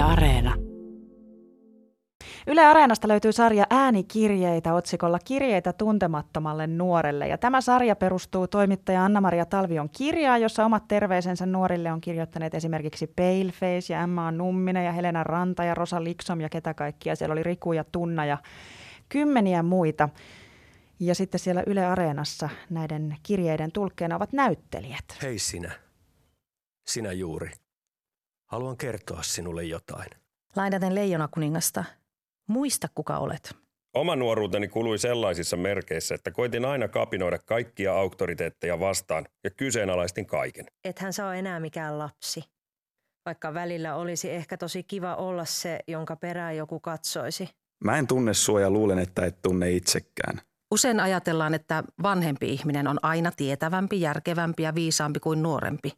Areena. Yle Areenasta löytyy sarja Äänikirjeitä otsikolla Kirjeitä tuntemattomalle nuorelle. Ja tämä sarja perustuu toimittaja Anna-Maria Talvion kirjaan, jossa omat terveisensä nuorille on kirjoittaneet esimerkiksi Paleface ja Emma Numminen ja Helena Ranta ja Rosa Liksom ja ketä kaikkia. Siellä oli Riku ja Tunna ja kymmeniä muita. Ja sitten siellä Yle Areenassa näiden kirjeiden tulkkeena ovat näyttelijät. Hei sinä. Sinä juuri. Haluan kertoa sinulle jotain. Lainaten Leijonakuningasta. Muista, kuka olet. Oma nuoruuteni kului sellaisissa merkeissä, että koitin aina kapinoida kaikkia auktoriteetteja vastaan ja kyseenalaistin kaiken. Ethän sä ole enää mikään lapsi. Vaikka välillä olisi ehkä tosi kiva olla se, jonka perään joku katsoisi. Mä en tunne sua ja luulen, että et tunne itsekään. Usein ajatellaan, että vanhempi ihminen on aina tietävämpi, järkevämpi ja viisaampi kuin nuorempi.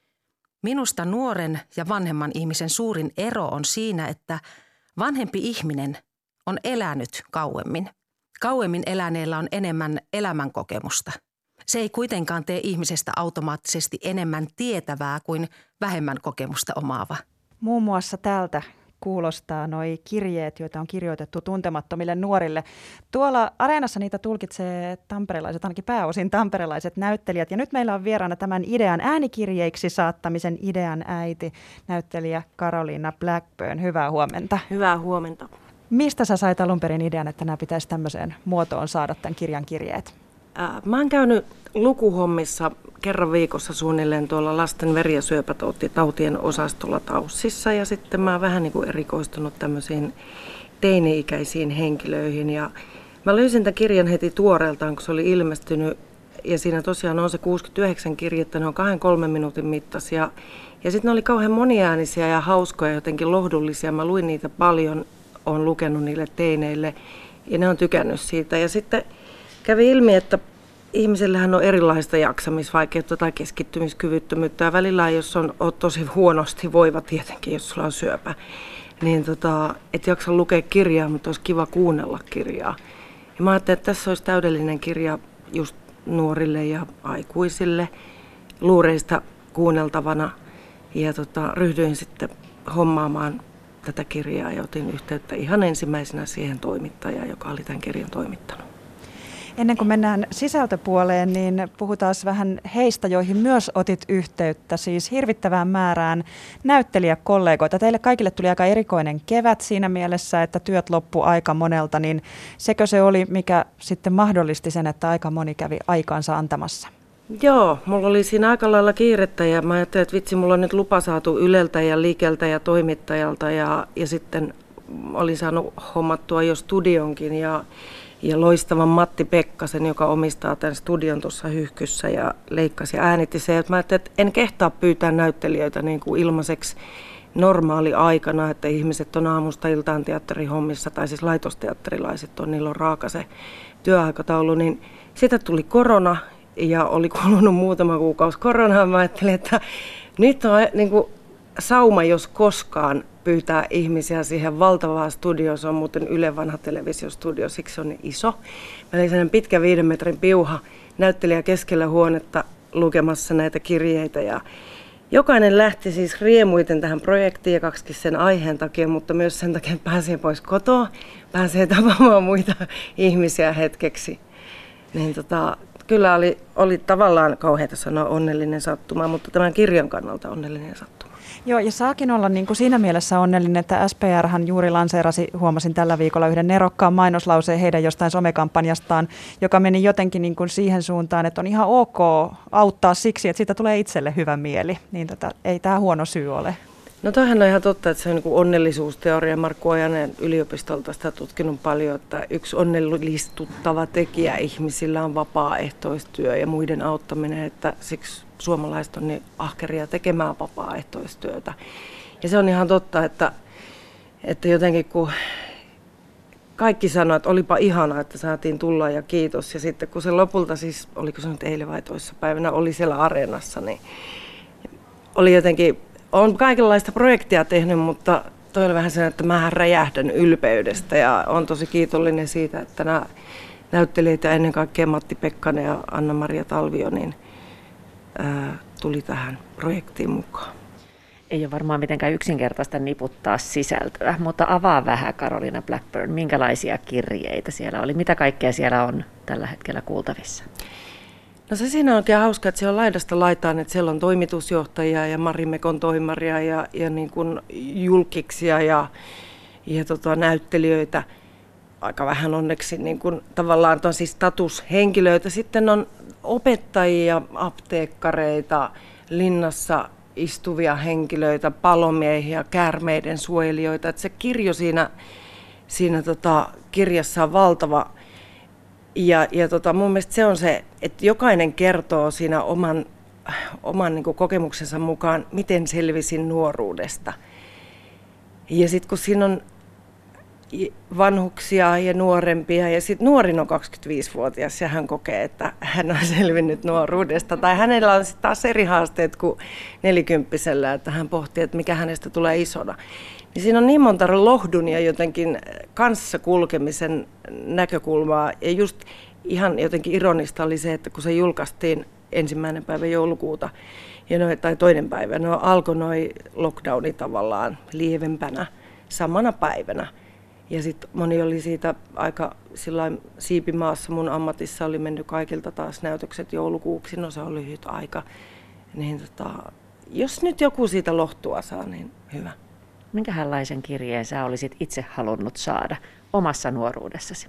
Minusta nuoren ja vanhemman ihmisen suurin ero on siinä, että vanhempi ihminen on elänyt kauemmin. Kauemmin eläneellä on enemmän elämänkokemusta. Se ei kuitenkaan tee ihmisestä automaattisesti enemmän tietävää kuin vähemmän kokemusta omaava. Muun muassa tältä kuulostaa noi kirjeet, joita on kirjoitettu tuntemattomille nuorille. Tuolla Areenassa niitä tulkitsee tamperelaiset, ainakin pääosin tamperelaiset näyttelijät. Ja nyt meillä on vieraana tämän idean äänikirjeiksi saattamisen idean äiti, näyttelijä Karoliina Blackburn. Hyvää huomenta. Hyvää huomenta. Mistä sä sait alun perin idean, että nämä pitäisi tämmöiseen muotoon saada tämän kirjan kirjeet? Mä oon käynyt lukuhommissa kerran viikossa suunnilleen tuolla lasten veri- ja syöpätautien osastolla Taussissa. Ja sitten mä oon vähän niin kuin erikoistunut tämmöisiin teini-ikäisiin henkilöihin. Ja mä löysin tämän kirjan heti tuoreeltaan, kun se oli ilmestynyt. Ja siinä tosiaan on se 69 kirjettä, ne on 2-3 minuutin mittaisia. Ja sitten ne oli kauhean moniäänisiä ja hauskoja, jotenkin lohdullisia. Mä luin niitä paljon, oon lukenut niille teineille ja ne on tykännyt siitä. Ja sitten kävi ilmi, että ihmisillähän on erilaista jaksamisvaikeutta tai keskittymiskyvyttömyyttä. Ja välillä, jos on tosi huonosti voiva tietenkin, jos sulla on syöpä, niin et jaksa lukea kirjaa, mutta olisi kiva kuunnella kirjaa. Ja mä ajattelin, että tässä olisi täydellinen kirja just nuorille ja aikuisille luureista kuunneltavana. Ja ryhdyin sitten hommaamaan tätä kirjaa ja otin yhteyttä ihan ensimmäisenä siihen toimittajaan, joka oli tämän kirjan toimittanut. Ennen kuin mennään sisältöpuoleen, niin puhutaan vähän heistä, joihin myös otit yhteyttä, siis hirvittävään määrään näyttelijäkollegoita. Teille kaikille tuli aika erikoinen kevät siinä mielessä, että työt loppu aika monelta, niin sekö se oli, mikä sitten mahdollisti sen, että aika moni kävi aikaansa antamassa? Joo, mulla oli siinä aika lailla kiirettä ja mä ajattelin, että vitsi, mulla on nyt lupa saatu Yleltä ja Likeltä ja toimittajalta ja sitten olin saanut hommattua jo studionkin ja loistavan Matti Pekkasen, joka omistaa tämän studion tuossa Hyhkyssä ja leikkasi ja äänitti se. Mä ajattelin, että en kehtaa pyytää näyttelijöitä niin kuin ilmaiseksi normaali aikana, että ihmiset on aamusta iltaan teatterihommissa tai siis laitosteatterilaiset on, niillä on raaka se työaikataulu, niin siitä tuli korona. Ja oli kulunut muutama kuukausi koronaan. Mä ajattelin, että nyt on niin kuin sauma, jos koskaan pyytää ihmisiä siihen valtavaan studioon. Se on muuten Yle vanha televisiostudio, siksi se on niin iso. Meillä oli sellainen pitkä 5 metrin piuha näyttelijä keskellä huonetta lukemassa näitä kirjeitä. Ja jokainen lähti siis riemuiten tähän projektiin ja kaksikin sen aiheen takia, mutta myös sen takia, että pääsee pois kotoa, pääsee tapaamaan muita ihmisiä hetkeksi. Niin kyllä oli tavallaan kauheata sanoa onnellinen sattuma, mutta tämän kirjan kannalta onnellinen sattuma. Joo, ja saakin olla niin kuin siinä mielessä onnellinen, että SPR:han juuri lanseerasi, huomasin tällä viikolla yhden nerokkaan mainoslauseen heidän jostain somekampanjastaan, joka meni jotenkin niin kuin siihen suuntaan, että on ihan ok auttaa siksi, että siitä tulee itselle hyvä mieli. Niin ei tämä huono syy ole. No toihan on ihan totta, että se on niin kuin onnellisuusteoria. Markku Ojanen yliopistolta sitä tutkinut paljon, että yksi onnellistuttava tekijä ihmisillä on vapaaehtoistyö ja muiden auttaminen, että siksi suomalaiset on niin ahkeria tekemään vapaaehtoistyötä. Ja se on ihan totta, että jotenkin kun kaikki sanoo, että olipa ihanaa, että saatiin tulla ja kiitos. Ja sitten kun se lopulta siis, oliko se nyt eilen vai toissapäivänä, oli siellä Areenassa, niin oli jotenkin. Olen kaikenlaista projektia tehnyt, mutta toi oli vähän sen, että mä räjähdän ylpeydestä ja olen tosi kiitollinen siitä, että nämä näyttelijät ja ennen kaikkea Matti Pekkanen ja Anna-Maria Talvio niin, tuli tähän projektiin mukaan. Ei ole varmaan mitenkään yksinkertaista niputtaa sisältöä, mutta avaa vähän Carolina Blackburn, minkälaisia kirjeitä siellä oli, mitä kaikkea siellä on tällä hetkellä kuultavissa? No se siinä on oikein hauska, että siellä on laidasta laitaan, että siellä on toimitusjohtajia ja Marimekon toimaria ja niin kuin julkiksia ja näyttelijöitä. Aika vähän onneksi niin kuin tavallaan tosi statushenkilöitä. Sitten on opettajia, apteekkareita, linnassa istuvia henkilöitä, palomiehiä, käärmeiden suojelijoita. Että se kirjo siinä kirjassa on valtava. Ja mun mielestä se on se, että jokainen kertoo siinä oman niin kuin kokemuksensa mukaan, miten selvisin nuoruudesta. Ja sitten kun siinä on vanhuksia ja nuorempia, ja sitten nuorin on 25-vuotias, ja hän kokee, että hän on selvinnyt nuoruudesta. Tai hänellä on sitten taas eri haasteet kuin 40-vuotiaalla, että hän pohtii, että mikä hänestä tulee isona. Niin siinä on niin monta lohdun ja jotenkin kanssa kulkemisen näkökulmaa. Ja just ihan jotenkin ironista oli se, että kun se julkaistiin 1. päivä joulukuuta, tai 2. päivä, alkoi noi lockdowni tavallaan lievempänä samana päivänä. Ja sitten moni oli siitä aika sillain siipimaassa. Mun ammatissa oli mennyt kaikilta taas näytökset joulukuuksi, no se on lyhyt aika. Niin jos nyt joku siitä lohtua saa, niin hyvä. Minkälaisen kirjeen sä olisit itse halunnut saada omassa nuoruudessasi?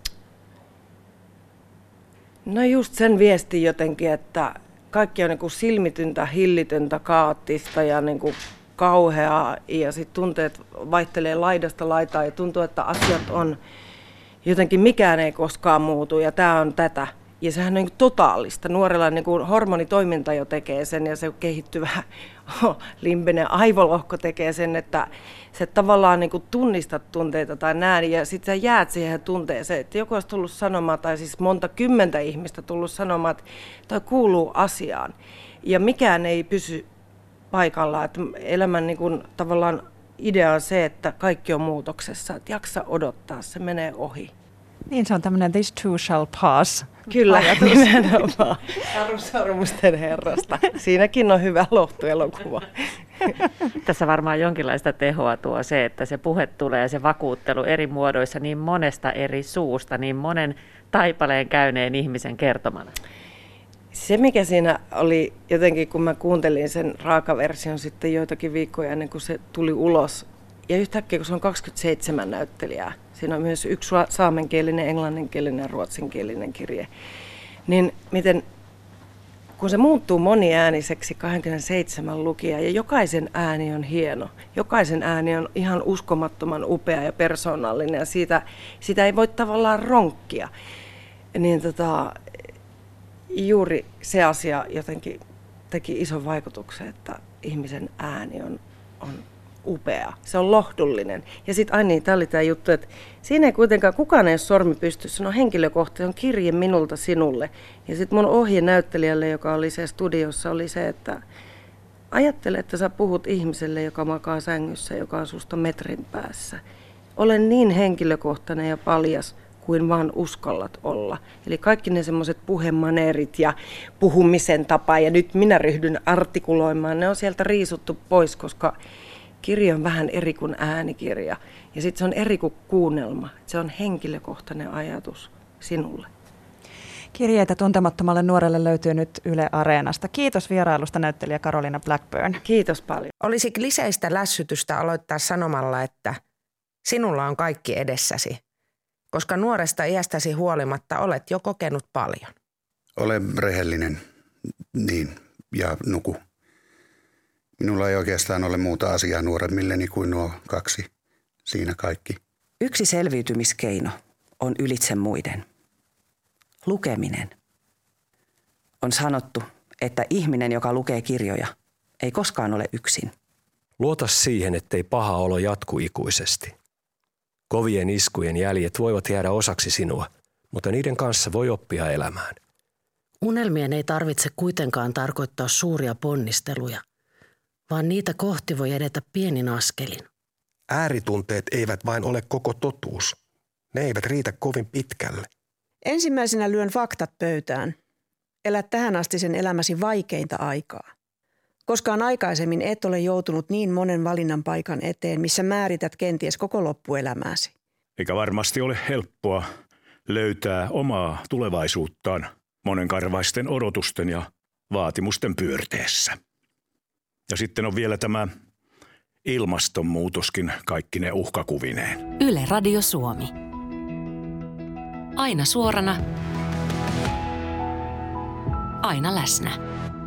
No just sen viesti jotenkin, että kaikki on niin kuin silmityntä, hillitöntä, kaoottista ja niin kuin kauheaa. Ja sitten tunteet vaihtelee laidasta laitaan ja tuntuu, että asiat on jotenkin, mikään ei koskaan muutu ja tämä on tätä. Ja sehän on niin kuin totaalista. Nuorella niin kuin hormonitoiminta jo tekee sen ja se kehittyvä limbinen aivolohko tekee sen, että se tavallaan niin kuin tunnistat tunteita tai näin ja sitten sä jäät siihen tunteeseen, että joku olisi tullut sanomaan tai siis monta kymmentä ihmistä tullut sanomaan, että toi kuuluu asiaan ja mikään ei pysy paikallaan. Että elämän niin kuin tavallaan idea on se, että kaikki on muutoksessa, että jaksa odottaa, se menee ohi. Niin se on tämmöinen this too shall pass. Kyllä, nimenomaan. Sormusten herrasta. Siinäkin on hyvä lohtuelokuva. Tässä varmaan jonkinlaista tehoa tuo se, että se puhe tulee ja se vakuuttelu eri muodoissa niin monesta eri suusta, niin monen taipaleen käyneen ihmisen kertomana. Se mikä siinä oli jotenkin, kun mä kuuntelin sen raakaversion sitten joitakin viikkoja ennen kuin se tuli ulos. Ja yhtäkkiä, kun se on 27 näyttelijää, siinä on myös yksi saamenkielinen, englanninkielinen ja ruotsinkielinen kirje. Niin miten, kun se muuttuu moniääniseksi 27 lukija ja jokaisen ääni on hieno, jokaisen ääni on ihan uskomattoman upea ja persoonallinen ja sitä ei voi tavallaan ronkkia. Niin juuri se asia jotenkin teki ison vaikutuksen, että ihmisen ääni on upea. Se on lohdullinen. Ja sitten tämä oli tämä juttu, että siinä ei kuitenkaan kukaan ei ole sormi pystyssä. Se on henkilökohtainen, on kirje minulta sinulle. Ja sitten mun ohje näyttelijälle, joka oli se studiossa, oli se, että ajattele, että sä puhut ihmiselle, joka makaa sängyssä, joka on susta metrin päässä. Ole niin henkilökohtainen ja paljas kuin vaan uskallat olla. Eli kaikki ne semmoiset puhemaneerit ja puhumisen tapa, ja nyt minä ryhdyn artikuloimaan, ne on sieltä riisuttu pois, koska kirja on vähän eri kuin äänikirja. Ja sitten se on eri kuin kuunnelma. Se on henkilökohtainen ajatus sinulle. Kirjeitä tuntemattomalle nuorelle löytyy nyt Yle Areenasta. Kiitos vierailusta näyttelijä Carolina Blackburn. Kiitos paljon. Olisi kliseistä lässytystä aloittaa sanomalla, että sinulla on kaikki edessäsi, koska nuoresta iästäsi huolimatta olet jo kokenut paljon. Ole rehellinen, niin, ja nuku. Minulla ei oikeastaan ole muuta asiaa nuoremmilleni kuin nuo 2. Siinä kaikki. Yksi selviytymiskeino on ylitse muiden. Lukeminen. On sanottu, että ihminen, joka lukee kirjoja, ei koskaan ole yksin. Luota siihen, ettei paha olo jatku ikuisesti. Kovien iskujen jäljet voivat jäädä osaksi sinua, mutta niiden kanssa voi oppia elämään. Unelmien ei tarvitse kuitenkaan tarkoittaa suuria ponnisteluja, vaan niitä kohti voi edetä pienin askelin. Ääritunteet eivät vain ole koko totuus. Ne eivät riitä kovin pitkälle. Ensimmäisenä lyön faktat pöytään. Elä tähän asti sen elämäsi vaikeinta aikaa. Koskaan aikaisemmin et ole joutunut niin monen valinnan paikan eteen, missä määrität kenties koko loppuelämääsi. Eikä varmasti ole helppoa löytää omaa tulevaisuuttaan monenkarvaisten odotusten ja vaatimusten pyörteessä. Ja sitten on vielä tämä ilmastonmuutoskin kaikkine uhkakuvineen. Yle Radio Suomi. Aina suorana, aina läsnä.